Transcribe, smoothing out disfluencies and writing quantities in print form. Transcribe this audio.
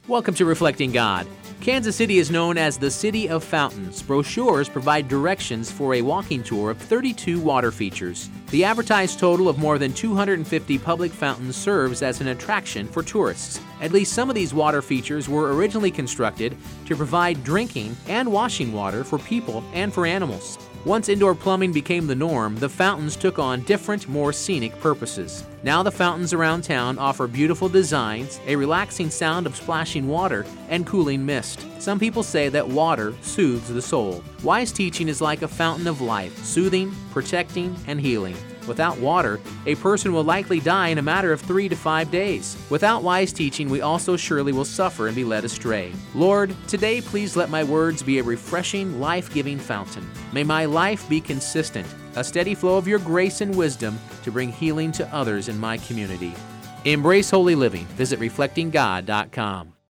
Welcome to Reflecting God. Kansas City is known as the City of Fountains. Brochures provide directions for a walking tour of 32 water features. The advertised total of more than 250 public fountains serves as an attraction for tourists. At least some of these water features were originally constructed to provide drinking and washing water for people and for animals. Once indoor plumbing became the norm, the fountains took on different, more scenic purposes. Now the fountains around town offer beautiful designs, a relaxing sound of splashing water, and cooling mist. Some people say that water soothes the soul. Wise teaching is like a fountain of life, soothing, protecting, and healing. Without water, a person will likely die in a matter of 3 to 5 days. Without wise teaching, we also surely will suffer and be led astray. Lord, today please let my words be a refreshing, life-giving fountain. May my life be consistent, a steady flow of your grace and wisdom to bring healing to others in my community. Embrace holy living. Visit reflectinggod.com.